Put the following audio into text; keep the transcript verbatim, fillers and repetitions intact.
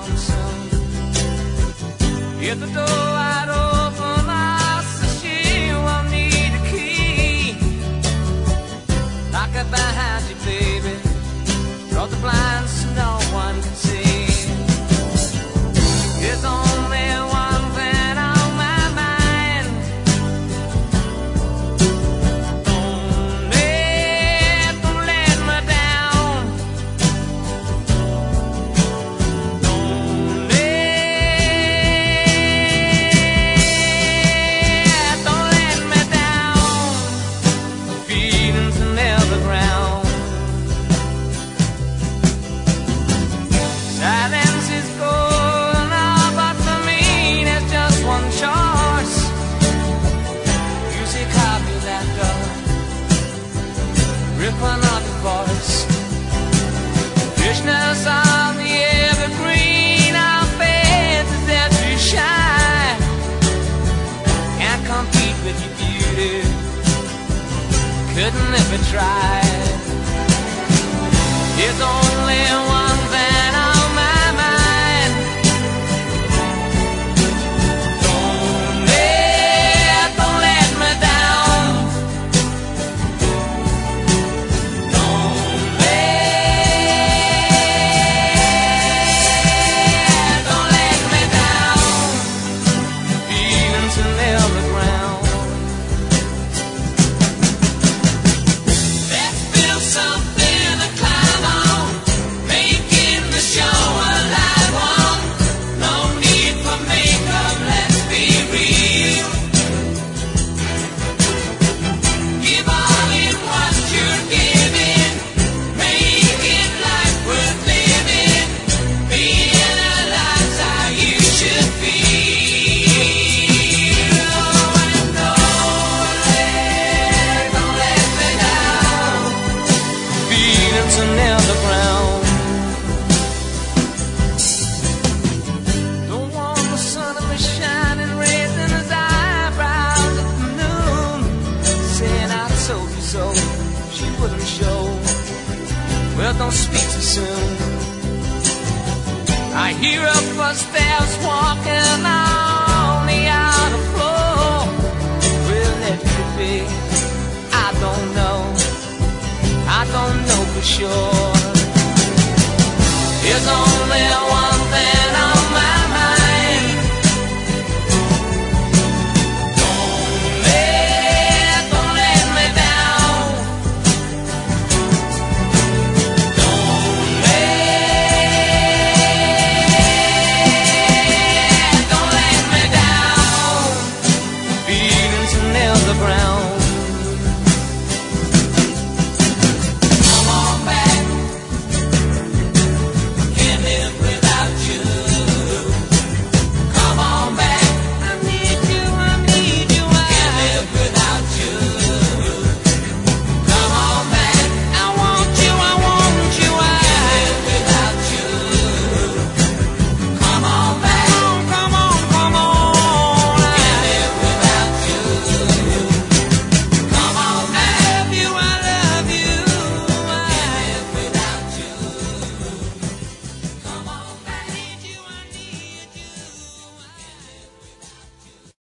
home soon. If the door wide open, I said she won't need a key. Lock it behind you, baby. Draw the blinds so no one can see. There's only one thing on my mind. Don't let, don't let me down. Don't let, don't let me down. Feelings are never ground. Silence is golden, oh, but for me there's just one choice. Music copy that door, rip another voice. Krishna's on the evergreen, our faith is there to shine. Can't compete with your beauty, couldn't if it tried. There's only one thing on my mind. Don't let, don't let me down. Don't let, don't let me down. Feelings are never ground. Let's build something to climb on, making the show a live one. No need for makeup, let's be real. Give all in what you're giving, making life worth living. Being alive's how you should feel. Oh, and don't let, don't let me down. Feelings are never ground. Don't want the sun of me shining, raising his eyebrows at the noon, saying I told you so. She wouldn't show. Well, don't speak too soon. I hear her footsteps walking on